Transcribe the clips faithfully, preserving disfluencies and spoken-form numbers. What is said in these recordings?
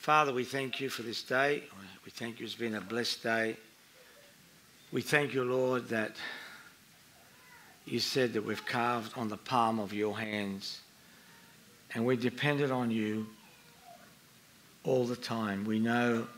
Father, we thank you for this day. We thank you it's been a blessed day. We thank you, Lord, that you said that we've carved on the palm of your hands and we're dependent on you all the time. We know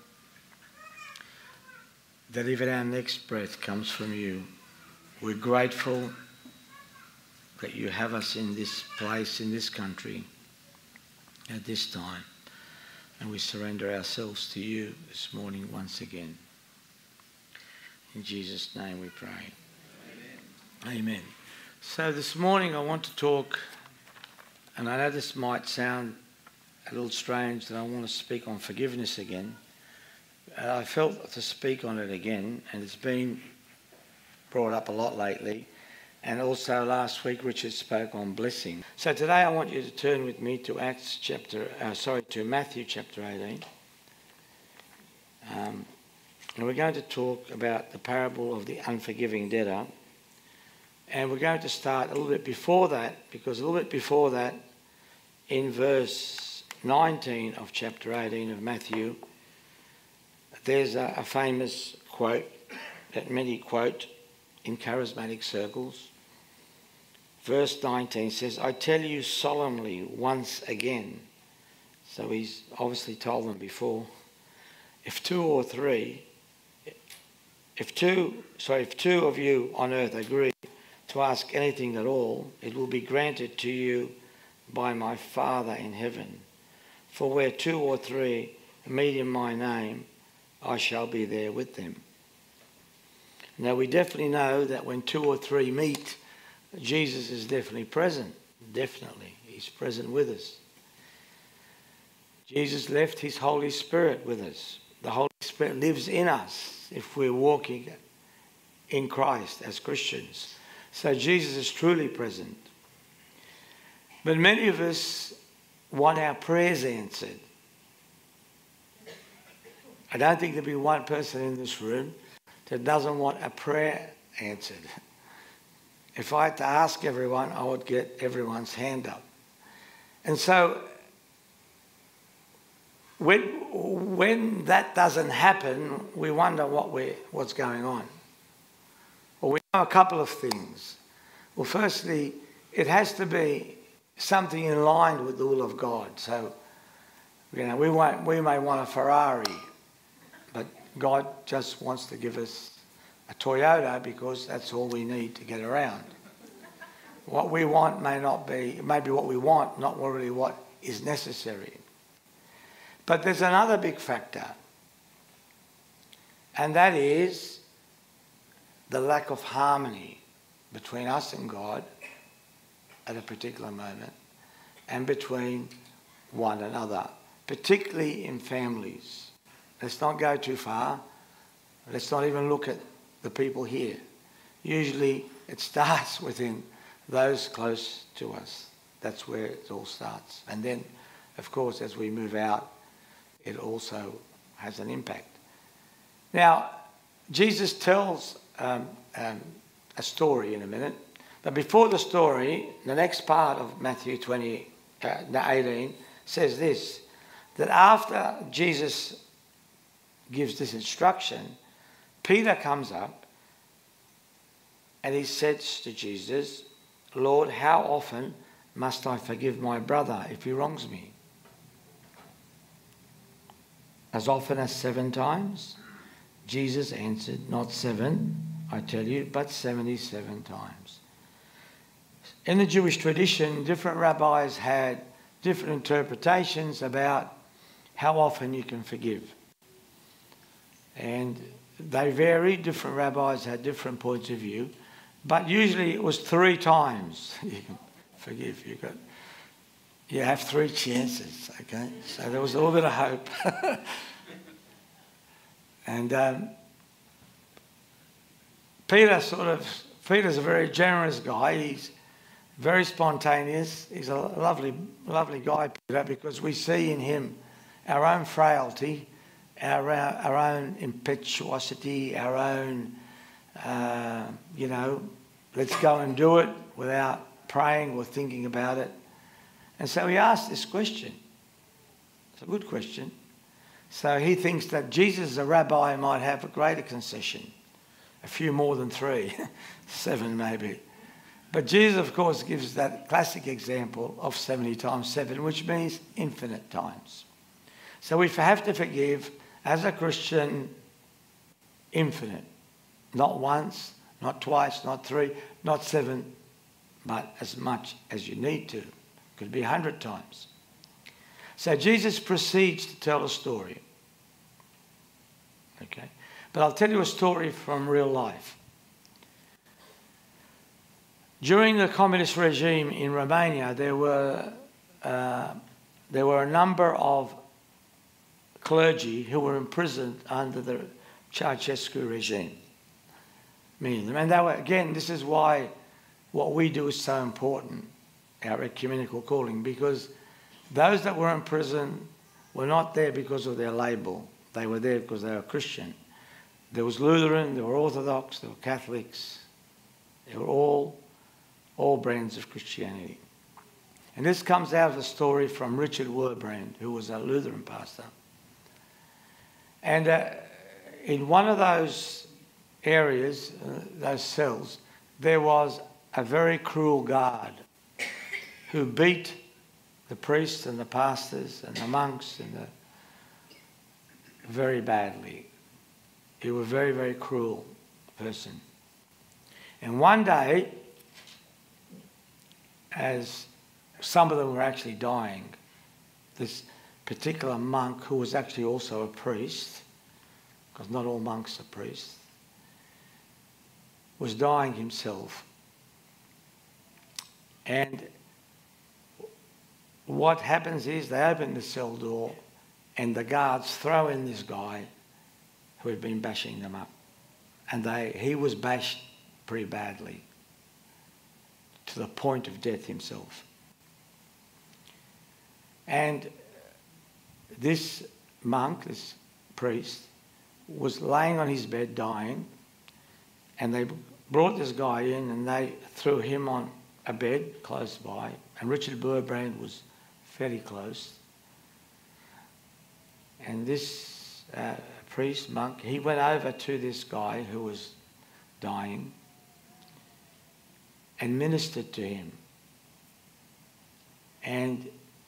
that even our next breath comes from you. We're grateful that you have us in this place, in this country, at this time. And we surrender ourselves to you this morning once again. In Jesus' name we pray. Amen. Amen. So this morning I want to talk, and I know this might sound a little strange that I want to speak on forgiveness again. Uh, I felt to speak on it again, and it's been brought up a lot lately. And also last week Richard spoke on blessing. So today I want you to turn with me to Acts chapter, uh, sorry, to Matthew chapter eighteen. Um, and we're going to talk about the parable of the unforgiving debtor. And we're going to start a little bit before that, because a little bit before that, in verse nineteen of chapter eighteen of Matthew, there's a, a famous quote that many quote in charismatic circles. Verse nineteen says, I tell you solemnly once again. So he's obviously told them before. If two or three, if two, sorry, if two of you on earth agree to ask anything at all, it will be granted to you by my Father in heaven. For where two or three meet in my name, I shall be there with them. Now, we definitely know that when two or three meet, Jesus is definitely present. Definitely. He's present with us. Jesus left his Holy Spirit with us. The Holy Spirit lives in us if we're walking in Christ as Christians. So Jesus is truly present. But many of us want our prayers answered. I don't think there'll be one person in this room that doesn't want a prayer answered. If I had to ask everyone, I would get everyone's hand up. And so when, when that doesn't happen, we wonder what we're, what's going on. Well, we know a couple of things. Well, firstly, it has to be something in line with the will of God. So, you know, we, won't, we may want a Ferrari, but God just wants to give us a Toyota because that's all we need to get around. What we want may not be, maybe what we want, not really what is necessary. But there's another big factor, and that is the lack of harmony between us and God at a particular moment and between one another, particularly in families. Let's not go too far. Let's not even look at the people here. Usually it starts within those close to us. That's where it all starts. And then, of course, as we move out, it also has an impact. Now, Jesus tells um, um, a story in a minute. But before the story, the next part of Matthew twenty, uh, eighteen says this, that after Jesus gives this instruction, Peter comes up and he says to Jesus, Lord, how often must I forgive my brother if he wrongs me? As often as seven times? Jesus answered, not seven, I tell you, but seventy-seven times. In the Jewish tradition, different rabbis had different interpretations about how often you can forgive. And they varied. Different rabbis had different points of view. But usually it was three times you can forgive. You got, you have three chances, okay? So there was a little bit of hope. and um, Peter sort of, Peter's a very generous guy. He's very spontaneous. He's a lovely, lovely guy, Peter, because we see in him our own frailty, our, our own impetuosity, our own, uh, you know, let's go and do it without praying or thinking about it. And so he asked this question. It's a good question. So he thinks that Jesus, a rabbi, might have a greater concession, a few more than three, seven maybe. But Jesus, of course, gives that classic example of seventy times seven, which means infinite times. So we have to forgive, as a Christian, infinite. Not once, not twice, not three, not seven, but as much as you need to. Could be a hundred times. So Jesus proceeds to tell a story. Okay? But I'll tell you a story from real life. During the communist regime in Romania, there were uh, there were a number of clergy who were imprisoned under the Ceausescu regime. Many of them. And they were, again, this is why what we do is so important, our ecumenical calling, because those that were in prison were not there because of their label. They were there because they were Christian. There was Lutheran, there were Orthodox, there were Catholics. They were all, all brands of Christianity. And this comes out of the story from Richard Wurbrand, who was a Lutheran pastor. And uh, in one of those areas, uh, those cells, there was a very cruel guard who beat the priests and the pastors and the monks and the very badly. He was a very, very cruel person. And one day, as some of them were actually dying, this particular monk, who was actually also a priest, because not all monks are priests, was dying himself. And what happens is they open the cell door and the guards throw in this guy who had been bashing them up. And they, he was bashed pretty badly, to the point of death himself. And this monk, this priest, was laying on his bed dying, and they brought this guy in and they threw him on a bed close by, and Richard Wurbrand was fairly close. And this uh, priest, monk, he went over to this guy who was dying and ministered to him. And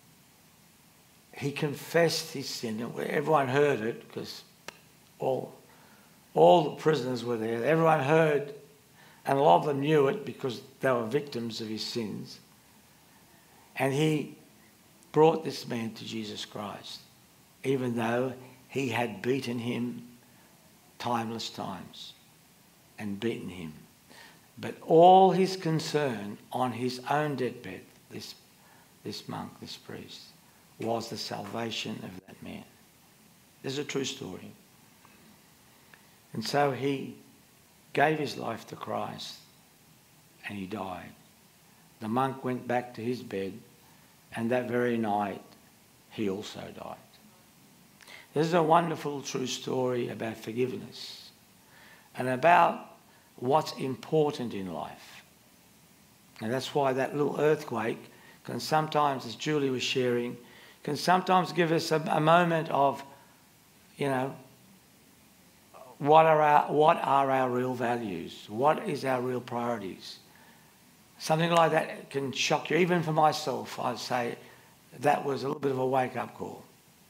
he confessed his sin. Everyone heard it because all, all the prisoners were there. Everyone heard, and a lot of them knew it because they were victims of his sins. And he brought this man to Jesus Christ, even though he had beaten him timeless times and beaten him. But all his concern on his own deathbed, this, this monk, this priest, was the salvation of that man. This is a true story. And so he gave his life to Christ and he died. The monk went back to his bed, and that very night he also died. This is a wonderful true story about forgiveness and about what's important in life. And that's why that little earthquake can sometimes, as Julie was sharing, can sometimes give us a, a moment of, you know, what are our, what are our real values? What is our real priorities? Something like that can shock you. Even for myself, I'd say that was a little bit of a wake-up call.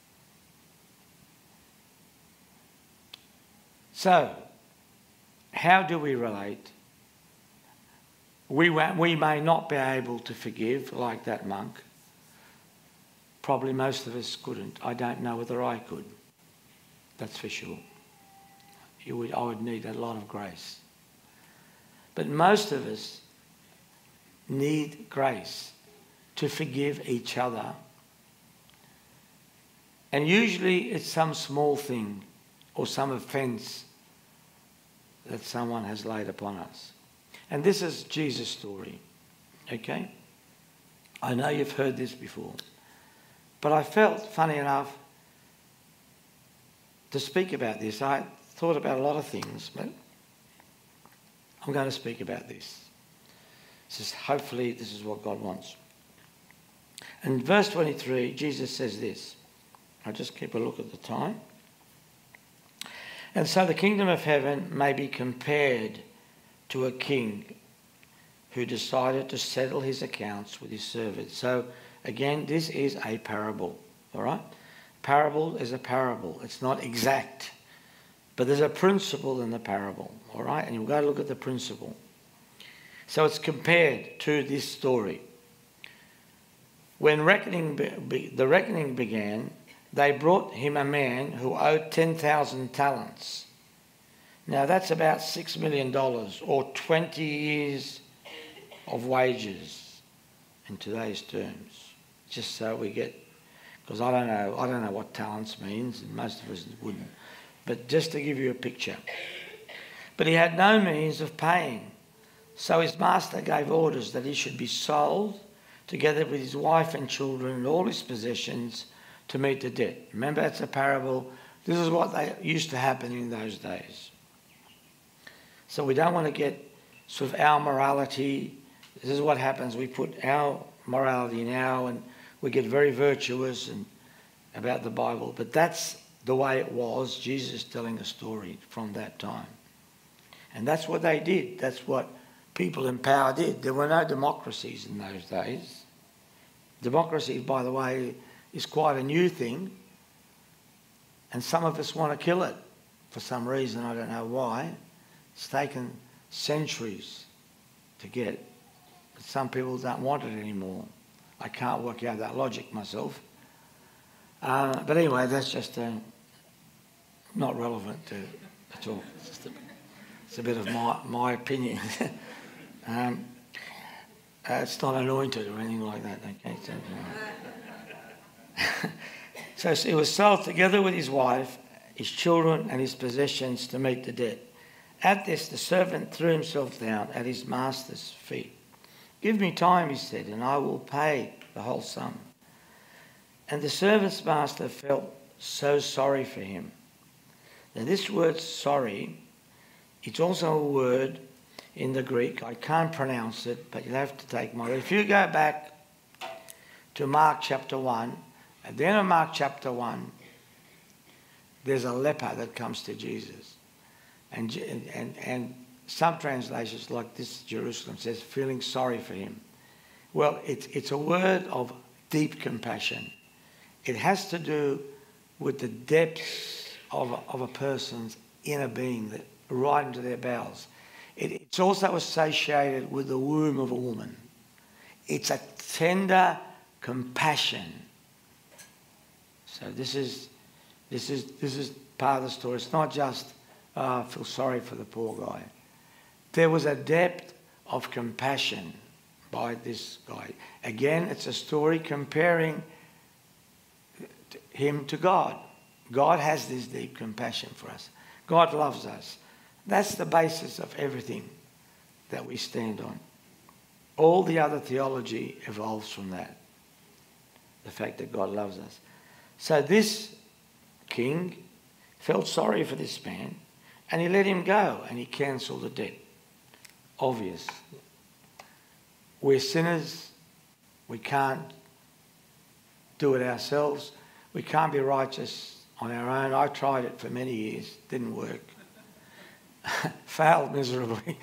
So, how do we relate? We, we may not be able to forgive like that monk. Probably most of us couldn't. I don't know whether I could. That's for sure. You would, I would need a lot of grace. But most of us need grace to forgive each other. And usually it's some small thing or some offence that someone has laid upon us. And this is Jesus' story, okay? I know you've heard this before, but I felt, funny enough, to speak about this. I thought about a lot of things, but I'm going to speak about this. This is, hopefully this is what God wants. In verse twenty-three, Jesus says this: I'll just keep a look at the time. And so the kingdom of heaven may be compared to a king who decided to settle his accounts with his servants. So again, this is a parable, all right? Parable is a parable. It's not exact, but there's a principle in the parable, all right? And you've got to look at the principle. So it's compared to this story. When reckoning be, the reckoning began, they brought him a man who owed ten thousand talents. Now that's about six million dollars or twenty years of wages in today's terms. Just so we get, because I don't know, I don't know what talents means, and most of us wouldn't. But just to give you a picture. But he had no means of paying. So his master gave orders that he should be sold together with his wife and children and all his possessions to meet the debt. Remember, it's a parable. This is what they used to happen in those days. So we don't want to get sort of our morality. This is what happens. We put our morality now and we get very virtuous and about the Bible. But that's the way it was. Jesus telling a story from that time. And that's what they did. That's what people in power did. There were no democracies in those days. Democracy, by the way, is quite a new thing. And some of us want to kill it for some reason. I don't know why. It's taken centuries to get. But some people don't want it anymore. I can't work out that logic myself. Uh, but anyway, that's just uh, not relevant to at all. It's, just a, it's a bit of my, my opinion. um, uh, it's not anointed or anything like that. Okay, so, uh, so he was sold together with his wife, his children and his possessions to meet the debt. At this, the servant threw himself down at his master's feet. "Give me time," he said, "and I will pay the whole sum." And the servant's master felt so sorry for him. Now this word sorry, it's also a word in the Greek. I can't pronounce it, but you'll have to take my word. If you go back to Mark chapter one, at the end of Mark chapter one, there's a leper that comes to Jesus. And, and, and some translations, like this Jerusalem, says feeling sorry for him. Well, it's, it's a word of deep compassion. It has to do with the depths of a, of a person's inner being, that right into their bowels. It, it's also associated with the womb of a woman. It's a tender compassion. So this is this is this is part of the story. It's not just uh, feel sorry for the poor guy. There was a depth of compassion by this guy. Again, it's a story comparing him to God. God has this deep compassion for us. God loves us. That's the basis of everything that we stand on. All the other theology evolves from that. The fact that God loves us. So this king felt sorry for this man and he let him go and he cancelled the debt. Obvious. We're sinners. We can't do it ourselves. We can't be righteous on our own. I tried it for many years. Didn't work. Failed miserably.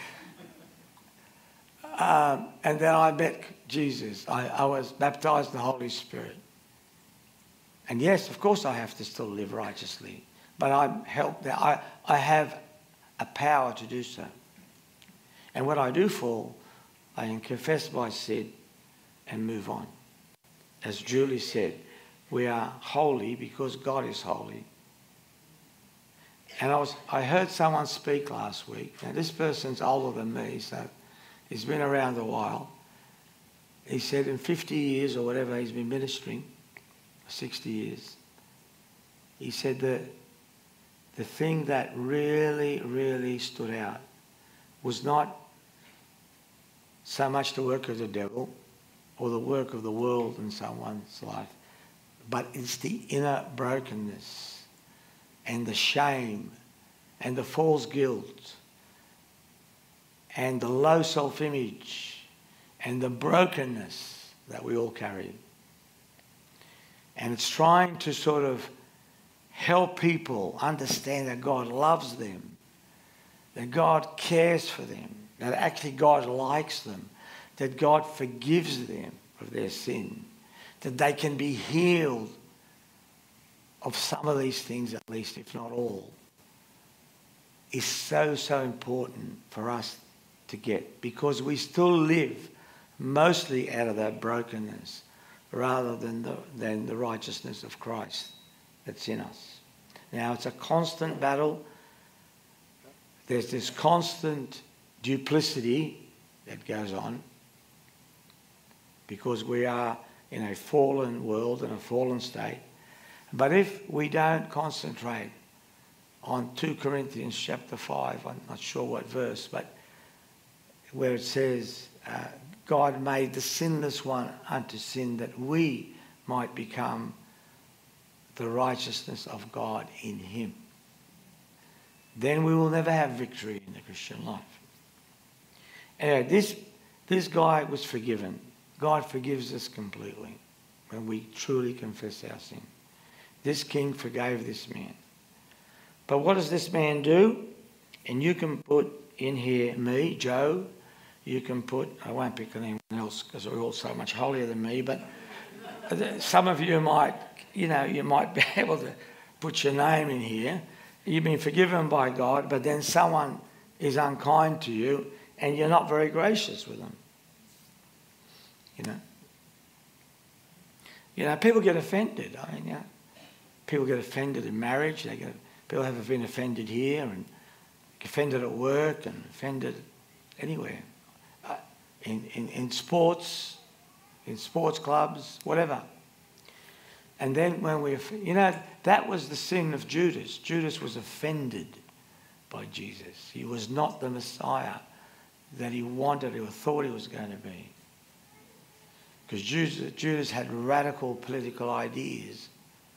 um, and then I met Jesus. I, I was baptized in the Holy Spirit. And yes, of course I have to still live righteously. But I'm helped. I, I have a power to do so. And when I do fall, I can confess my sin and move on. As Julie said, we are holy because God is holy. And I was I heard someone speak last week. Now this person's older than me, so he's been around a while. He said in fifty years or whatever he's been ministering, sixty years, he said that the thing that really, really stood out was not so much the work of the devil or the work of the world in someone's life, but it's the inner brokenness and the shame and the false guilt and the low self-image and the brokenness that we all carry. And it's trying to sort of help people understand that God loves them, that God cares for them, that actually God likes them, that God forgives them of their sin, that they can be healed of some of these things at least, if not all, is so, so important for us to get, because we still live mostly out of that brokenness rather than the, than the righteousness of Christ that's in us. Now, it's a constant battle. There's this constant duplicity that goes on because we are in a fallen world and a fallen state. But if we don't concentrate on two Corinthians chapter five, I'm not sure what verse, but where it says, uh, God made the sinless one unto sin that we might become the righteousness of God in him. Then we will never have victory in the Christian life. Anyway, this, this guy was forgiven. God forgives us completely when we truly confess our sin. This king forgave this man. But what does this man do? And you can put in here me, Joe. You can put, I won't pick anyone else because we're all so much holier than me, but some of you might, you know, you might be able to put your name in here. You've been forgiven by God, but then someone is unkind to you and you're not very gracious with them. You know. You know, people get offended. I mean, yeah. People get offended in marriage. They get, people have been offended here and offended at work and offended anywhere. Uh, in, in, in sports, in sports clubs, whatever. And then when we, you know, that was the sin of Judas. Judas was offended by Jesus. He was not the Messiah that he wanted or thought he was going to be. Because Judas, Judas had radical political ideas.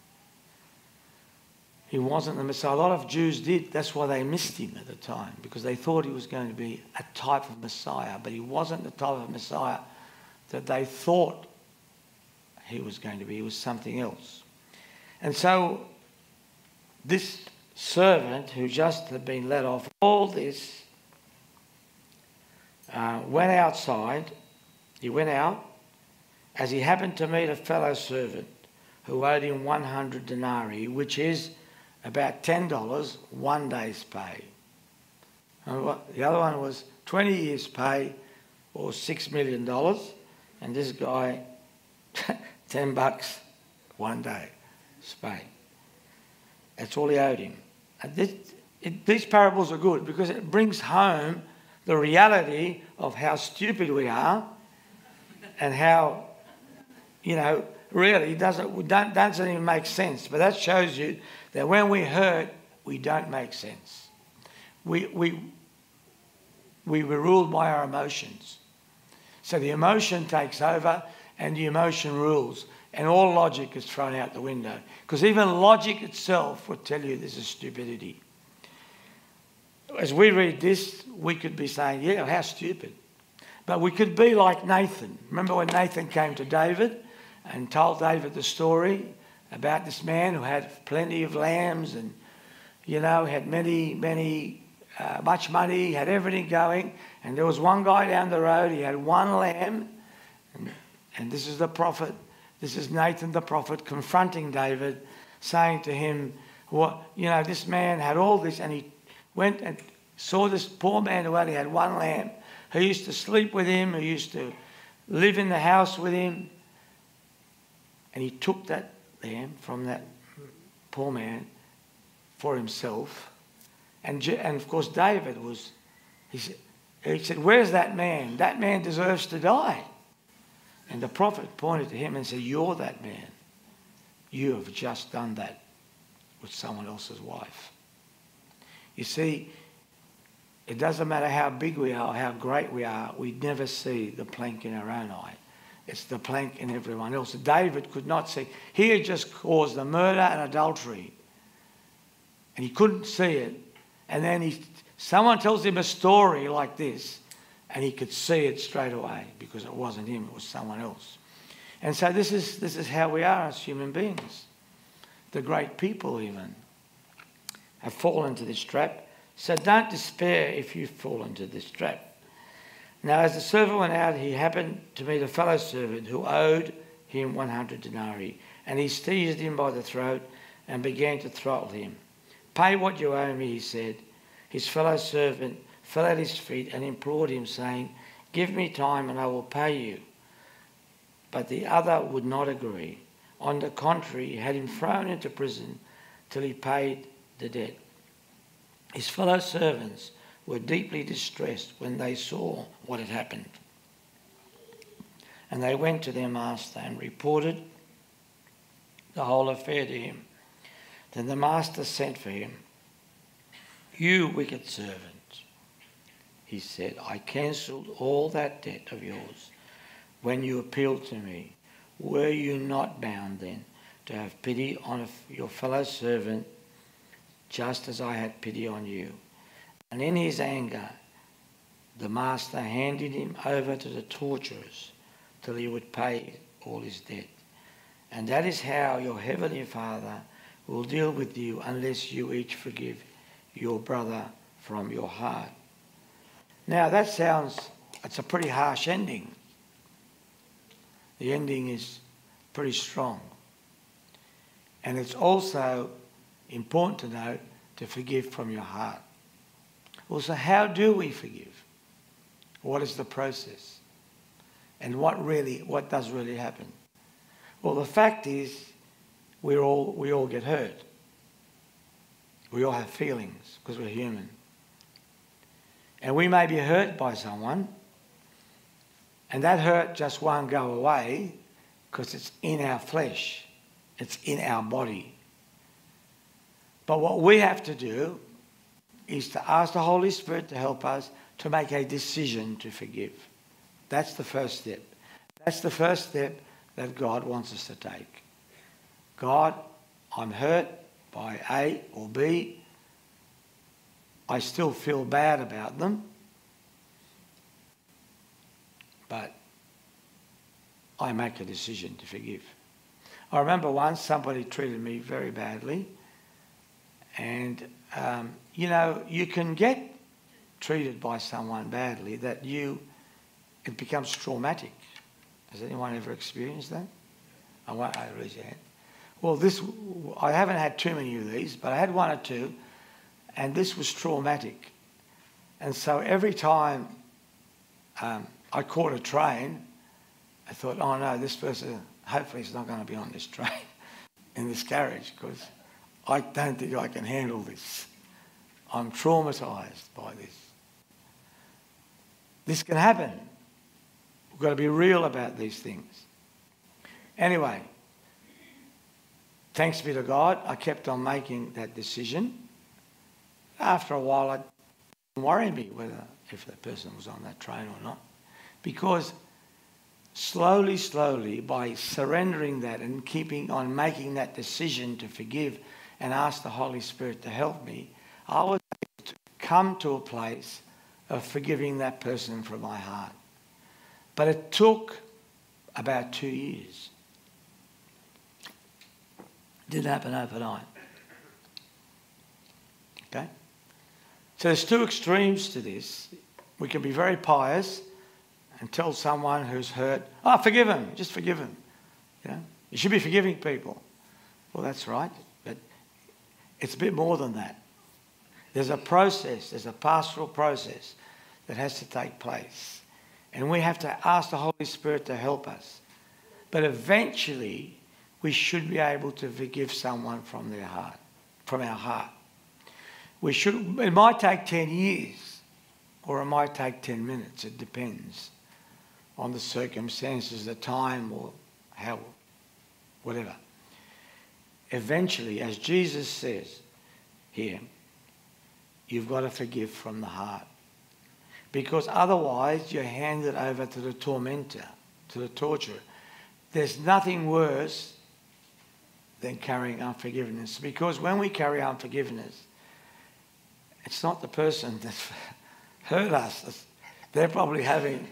He wasn't the Messiah. A lot of Jews did. That's why they missed him at the time, because they thought he was going to be a type of Messiah, but he wasn't the type of Messiah that they thought he was going to be. He was something else. And so this servant who just had been let off all this uh, went outside. He went out as he happened to meet a fellow servant who owed him one hundred denarii, which is about ten dollars, one day's pay. And what, the other one was twenty years' pay, or six million dollars, and this guy, ten bucks, one day's pay. That's all he owed him. And this, it, these parables are good because it brings home the reality of how stupid we are and how, you know, really doesn't, don't, doesn't even make sense. But that shows you that when we hurt, we don't make sense. We, we, we were ruled by our emotions. So the emotion takes over and the emotion rules. And all logic is thrown out the window. Because even logic itself would tell you this is stupidity. As we read this, we could be saying, yeah, how stupid. But we could be like Nathan. Remember when Nathan came to David and told David the story about this man who had plenty of lambs and, you know, had many, many, uh, much money, had everything going. And there was one guy down the road, he had one lamb. And, and this is the prophet, this is Nathan the prophet confronting David, saying to him, well, you know, this man had all this, and he went and saw this poor man who only had one lamb, who used to sleep with him, who used to live in the house with him. And he took that lamb from that poor man for himself. And, and of course, David was, he said, he said, where's that man? That man deserves to die. And the prophet pointed to him and said, you're that man. You have just done that with someone else's wife. You see, it doesn't matter how big we are, how great we are, we never see the plank in our own eye. It's the plank in everyone else. David could not see. He had just caused the murder and adultery. And he couldn't see it. And then he, someone tells him a story like this, and he could see it straight away because it wasn't him, it was someone else. And so this is, this is how we are as human beings. The great people even have fallen into this trap. So don't despair if you fall into this trap. Now as the servant went out, he happened to meet a fellow servant who owed him one hundred denarii. And he seized him by the throat and began to throttle him. "Pay what you owe me," he said. His fellow servant fell at his feet and implored him, saying, "Give me time and I will pay you." But the other would not agree. On the contrary, he had him thrown into prison till he paid the debt. His fellow servants were deeply distressed when they saw what had happened. And they went to their master and reported the whole affair to him. Then the master sent for him. "You wicked servant," he said, "I cancelled all that debt of yours when you appealed to me. Were you not bound then to have pity on your fellow servant just as I had pity on you?" And in his anger, the master handed him over to the torturers till he would pay all his debt. And that is how your heavenly Father will deal with you unless you each forgive your brother from your heart. Now that sounds, it's a pretty harsh ending. The ending is pretty strong. And it's also important to note to forgive from your heart. Well, so how do we forgive? What is the process? And what really, what does really happen? Well, the fact is, we're all, we all get hurt. We all have feelings because we're human. And we may be hurt by someone, and that hurt just won't go away because it's in our flesh. It's in our body. But what we have to do is to ask the Holy Spirit to help us to make a decision to forgive. That's the first step. That's the first step that God wants us to take. God, I'm hurt by A or B. I still feel bad about them. But I make a decision to forgive. I remember once somebody treated me very badly. And, um, you know, you can get treated by someone badly that you, it becomes traumatic. Has anyone ever experienced that? I won't I raise your hand. Well, this, I haven't had too many of these, but I had one or two, and this was traumatic. And so every time um, I caught a train, I thought, oh no, this person, hopefully is not going to be on this train, in this carriage, because I don't think I can handle this. I'm traumatised by this. This can happen. We've got to be real about these things. Anyway, thanks be to God, I kept on making that decision. After a while, it didn't worry me whether if that person was on that train or not. Because slowly, slowly, by surrendering that and keeping on making that decision to forgive and ask the Holy Spirit to help me, I was able to come to a place of forgiving that person from my heart. But it took about two years. It didn't happen overnight. Okay? So there's two extremes to this. We can be very pious and tell someone who's hurt, oh, forgive him, just forgive him. You know, you should be forgiving people. Well, that's right, but it's a bit more than that. There's a process, there's a pastoral process that has to take place. And we have to ask the Holy Spirit to help us. But eventually, we should be able to forgive someone from their heart, from our heart. We should, it might take ten years, or it might take ten minutes. It depends on the circumstances, the time, or how, whatever. Eventually, as Jesus says here, you've got to forgive from the heart. Because otherwise, you're handed over to the tormentor, to the torturer. There's nothing worse than carrying unforgiveness. Because when we carry unforgiveness, it's not the person that's hurt us. They're probably having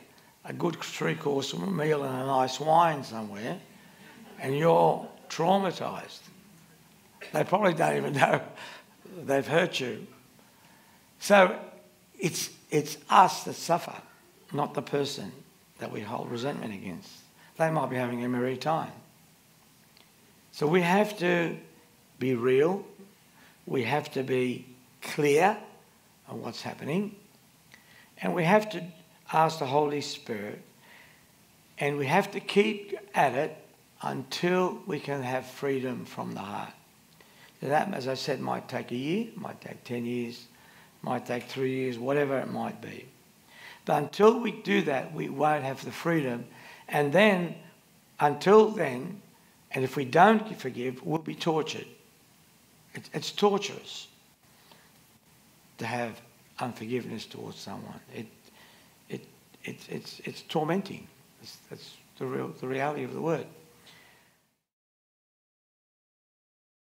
a good three-course meal and a nice wine somewhere, and you're traumatised. They probably don't even know they've hurt you. So it's it's us that suffer, not the person that we hold resentment against. They might be having a merry time. So we have to be real. We have to be clear on what's happening. And we have to ask the Holy Spirit, and we have to keep at it until we can have freedom from the heart. So that, as I said, might take a year, might take ten years, might take three years, whatever it might be. But until we do that, we won't have the freedom. And then, until then, and if we don't forgive, we'll be tortured. It's, it's torturous to have unforgiveness towards someone. It, it, it, it's, it's tormenting. That's, that's the real, the reality of the word.